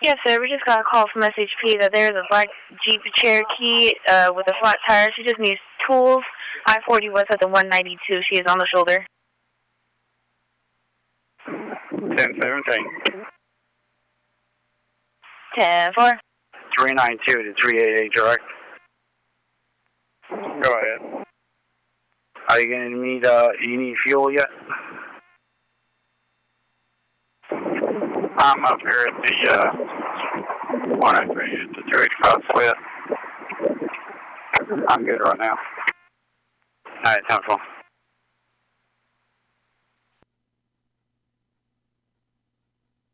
Yes, sir. We just got a call from SHP that there's a black Jeep Cherokee with a flat tire. She just needs tools. I-40 West at the 192. She is on the shoulder. 1017. 10-4. 392 to 388 direct. Go ahead. Are you going to need, you need fuel yet? I'm up here at the, 193 at the 385 split. I'm good right now. Alright, 10-4.